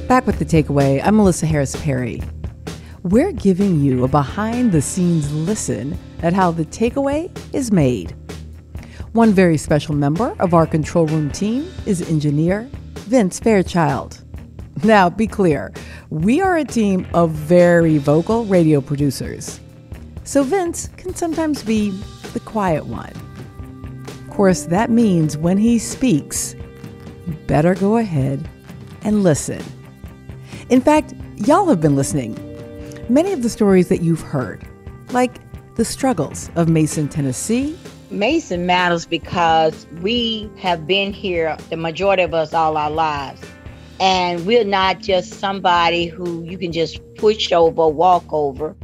Back with The Takeaway, I'm Melissa Harris Perry. We're giving you a behind-the-scenes listen at how The Takeaway is made. One very special member of our control room team is engineer Vince Fairchild. Now, be clear, we are a team of very vocal radio producers. So Vince can sometimes be the quiet one. Of course, that means when he speaks, you better go ahead and listen. In fact, y'all have been listening. Many of the stories that you've heard, like the struggles of Mason, Tennessee. Mason matters because we have been here, the majority of us, all our lives. And we're not just somebody who you can just push over, walk over.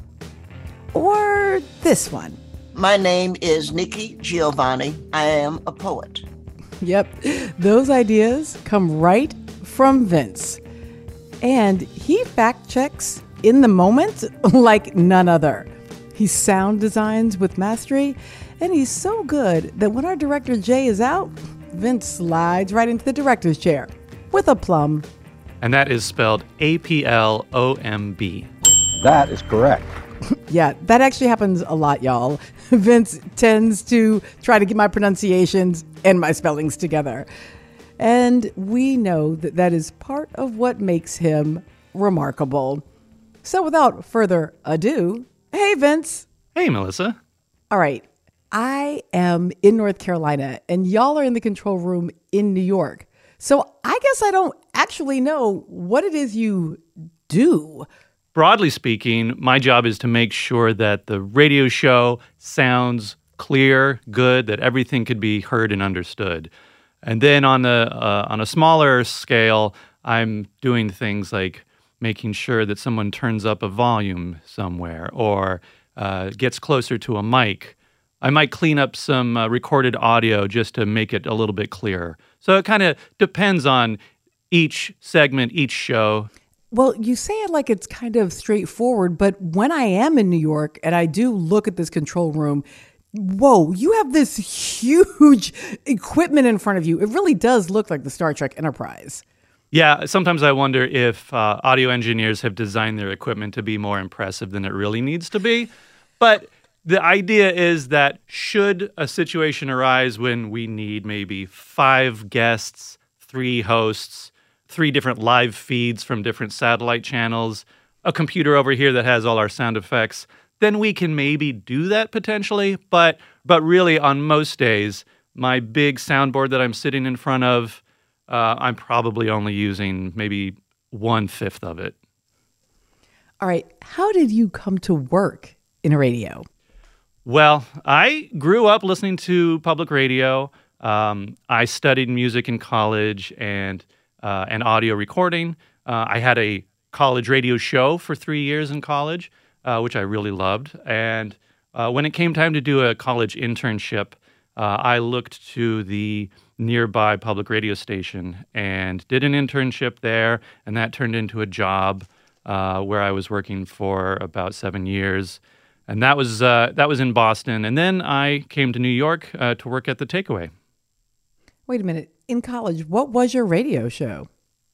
Or this one. My name is Nikki Giovanni. I am a poet. Yep, those ideas come right from Vince. And he fact checks in the moment like none other. He sound designs with mastery, and he's so good that when our director Jay is out, Vince slides right into the director's chair with a plum. And that is spelled A-P-L-O-M-B. That is correct. Yeah, that actually happens a lot, y'all. Vince tends to try to get my pronunciations and my spellings together. And we know that that is part of what makes him remarkable. So without further ado, hey, Vince. Hey, Melissa. All right. I am in North Carolina, and y'all are in the control room in New York. So I guess I don't actually know what it is you do. Broadly speaking, my job is to make sure that the radio show sounds clear, good, that everything could be heard and understood. And then on a smaller scale, I'm doing things like making sure that someone turns up a volume somewhere or gets closer to a mic. I might clean up some recorded audio just to make it a little bit clearer. So it kind of depends on each segment, each show. Well, you say it like it's kind of straightforward, but when I am in New York and I do look at this control room, whoa, you have this huge equipment in front of you. It really does look like the Star Trek Enterprise. Yeah, sometimes I wonder if audio engineers have designed their equipment to be more impressive than it really needs to be. But the idea is that should a situation arise when we need maybe 5 guests, 3 hosts, 3 different live feeds from different satellite channels, a computer over here that has all our sound effects, then we can maybe do that potentially. But really, on most days, my big soundboard that I'm sitting in front of, I'm probably only using maybe 1/5 of it. All right. How did you come to work in radio? Well, I grew up listening to public radio. I studied music in college and audio recording. I had a college radio show for 3 years in college, which I really loved. And when it came time to do a college internship, I looked to the nearby public radio station and did an internship there, and that turned into a job where I was working for about 7 years. And that was in Boston. And then I came to New York to work at The Takeaway. Wait a minute. In college, what was your radio show?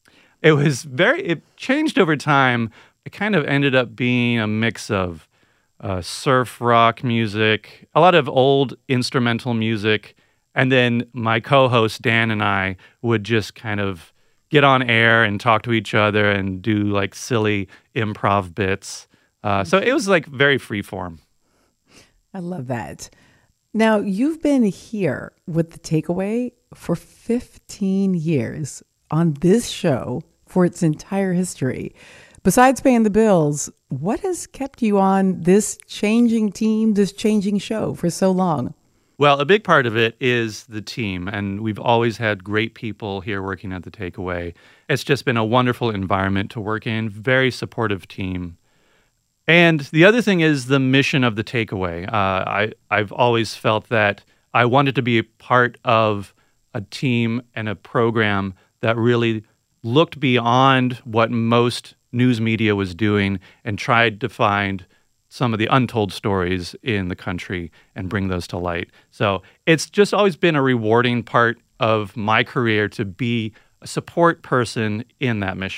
It changed over time. It kind of ended up being a mix of surf rock music, a lot of old instrumental music, and then my co-host Dan and I would just kind of get on air and talk to each other and do like silly improv bits. So it was like very freeform. I love that. Now, you've been here with The Takeaway for 15 years on this show for its entire history. Besides paying the bills, what has kept you on this changing team, this changing show for so long? Well, a big part of it is the team, and we've always had great people here working at The Takeaway. It's just been a wonderful environment to work in, very supportive team. And the other thing is the mission of The Takeaway. I've always felt that I wanted to be a part of a team and a program that really looked beyond what most news media was doing and tried to find some of the untold stories in the country and bring those to light. So it's just always been a rewarding part of my career to be a support person in that mission.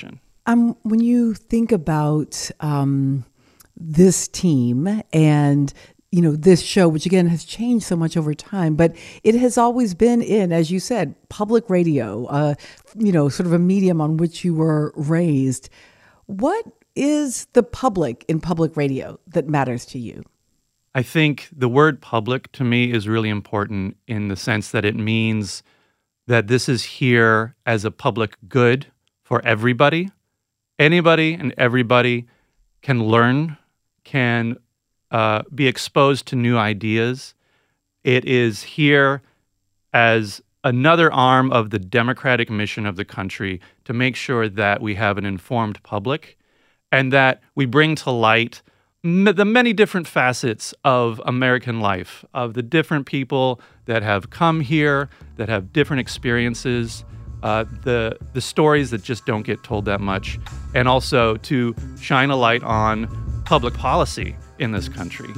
When you think about this team and this show, which again has changed so much over time, but it has always been in, as you said, public radio, sort of a medium on which you were raised. What is the public in public radio that matters to you? I think the word public to me is really important in the sense that it means that this is here as a public good for everybody. Anybody and everybody can learn, can be exposed to new ideas. It is here as another arm of the democratic mission of the country to make sure that we have an informed public and that we bring to light the many different facets of American life, of the different people that have come here, that have different experiences, the stories that just don't get told that much, and also to shine a light on public policy in this country.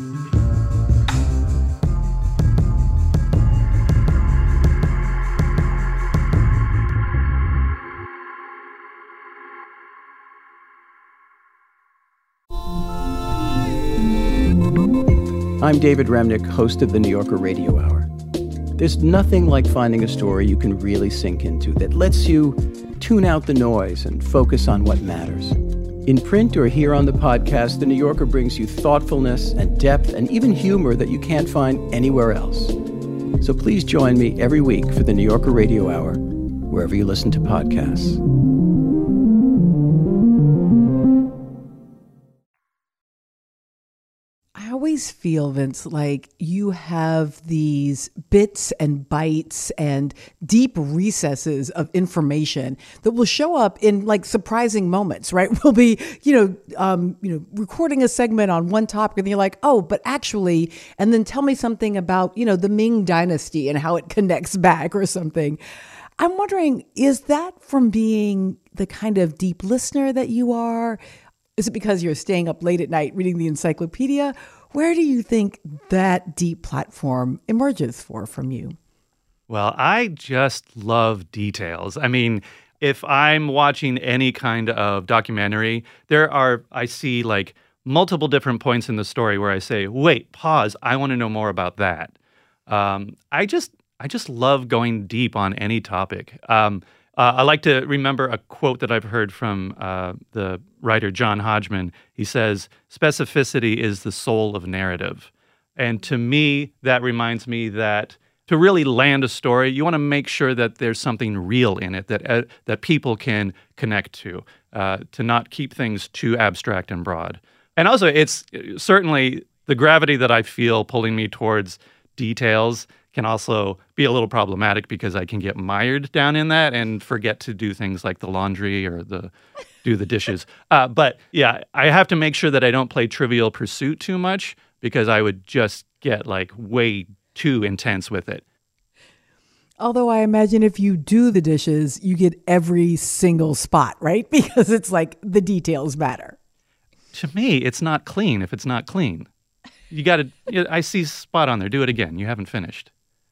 I'm David Remnick, host of the New Yorker Radio Hour. There's nothing like finding a story you can really sink into that lets you tune out the noise and focus on what matters. In print or here on the podcast, The New Yorker brings you thoughtfulness and depth and even humor that you can't find anywhere else. So please join me every week for the New Yorker Radio Hour, wherever you listen to podcasts. I always feel, Vince, like you have these bits and bytes and deep recesses of information that will show up in like surprising moments, right? We'll be, recording a segment on one topic and you're like, oh, but actually, and then tell me something about, the Ming Dynasty and how it connects back or something. I'm wondering, is that from being the kind of deep listener that you are? Is it because you're staying up late at night reading the encyclopedia? Where do you think that deep platform emerges from you? Well, I just love details. I mean, if I'm watching any kind of documentary, I see like multiple different points in the story where I say, wait, pause, I want to know more about that. I just love going deep on any topic. I like to remember a quote that I've heard from the writer John Hodgman. He says, specificity is the soul of narrative. And to me, that reminds me that to really land a story, you want to make sure that there's something real in it that people can connect to not keep things too abstract and broad. And also, it's certainly the gravity that I feel pulling me towards details can also be a little problematic because I can get mired down in that and forget to do things like the laundry or do the dishes. But yeah, I have to make sure that I don't play Trivial Pursuit too much because I would just get like way too intense with it. Although I imagine if you do the dishes, you get every single spot, right? Because it's like the details matter. To me, it's not clean if it's not clean. You got to, I see spot on there. Do it again. You haven't finished.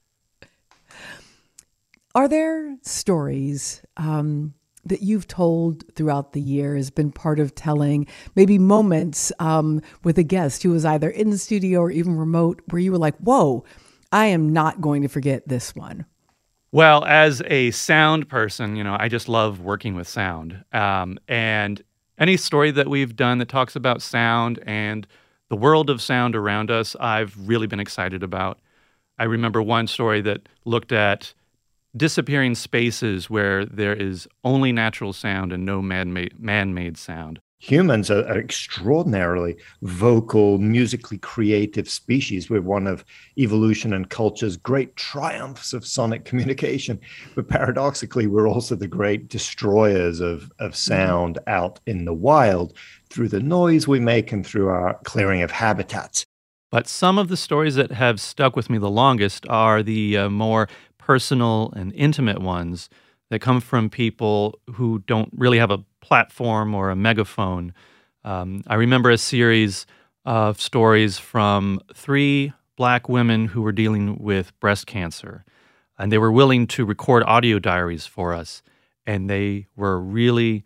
Are there stories that you've told throughout the years, been part of telling, maybe moments with a guest who was either in the studio or even remote, where you were like, whoa, I am not going to forget this one? Well, as a sound person, I just love working with sound. And any story that we've done that talks about sound and the world of sound around us, I've really been excited about. I remember one story that looked at disappearing spaces where there is only natural sound and no man-made sound. Humans are extraordinarily vocal, musically creative species. We're one of evolution and culture's great triumphs of sonic communication. But paradoxically, we're also the great destroyers of sound out in the wild through the noise we make and through our clearing of habitats. But some of the stories that have stuck with me the longest are the more personal and intimate ones that come from people who don't really have a platform or a megaphone. I remember a series of stories from 3 Black women who were dealing with breast cancer, and they were willing to record audio diaries for us, and they were really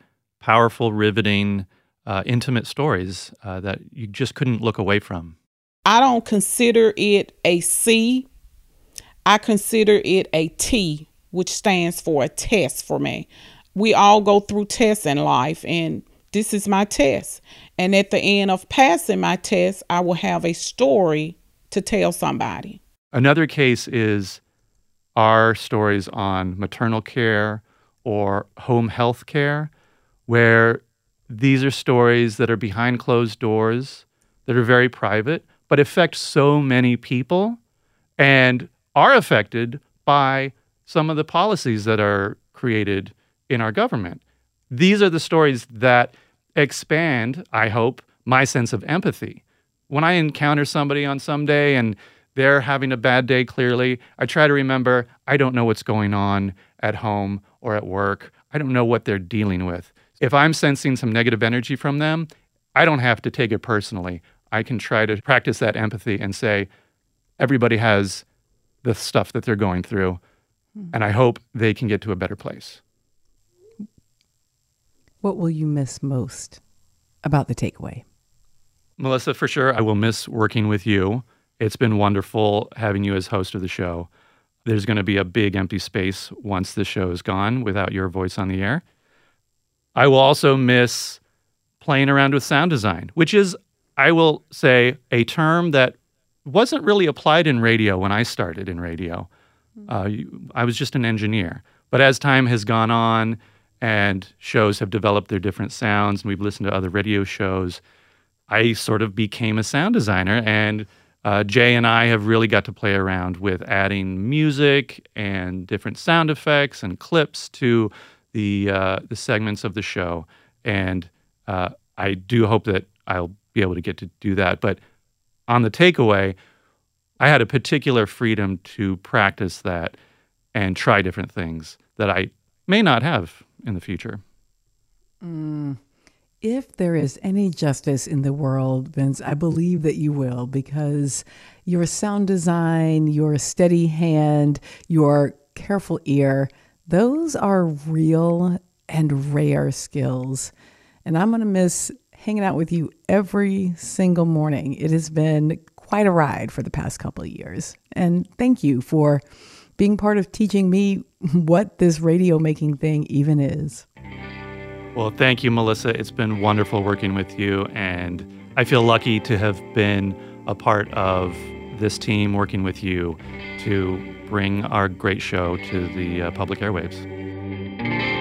powerful, riveting, intimate stories that you just couldn't look away from. I don't consider it a C. I consider it a T, which stands for a test for me. We all go through tests in life, and this is my test. And at the end of passing my test, I will have a story to tell somebody. Another case is our stories on maternal care or home health care, where these are stories that are behind closed doors, that are very private, but affect so many people and are affected by some of the policies that are created in our government. These are the stories that expand, I hope, my sense of empathy. When I encounter somebody on some day and they're having a bad day, clearly, I try to remember I don't know what's going on at home or at work. I don't know what they're dealing with. If I'm sensing some negative energy from them, I don't have to take it personally. I can try to practice that empathy and say, everybody has the stuff that they're going through, and I hope they can get to a better place. What will you miss most about the takeaway? Melissa, for sure, I will miss working with you. It's been wonderful having you as host of the show. There's going to be a big empty space once the show is gone without your voice on the air. I will also miss playing around with sound design, which is, I will say, a term that wasn't really applied in radio when I started in radio. I was just an engineer. But as time has gone on and shows have developed their different sounds, and we've listened to other radio shows, I sort of became a sound designer. And Jay and I have really got to play around with adding music and different sound effects and clips to the segments of the show. And I do hope that I'll be able to get to do that. But on the takeaway, I had a particular freedom to practice that and try different things that I may not have in the future. If there is any justice in the world, Vince, I believe that you will, because your sound design, your steady hand, your careful ear, those are real and rare skills. And I'm going to miss hanging out with you every single morning. It has been quite a ride for the past couple of years. And thank you for being part of teaching me what this radio making thing even is. Well, thank you, Melissa. It's been wonderful working with you, and I feel lucky to have been a part of this team working with you to bring our great show to the public airwaves.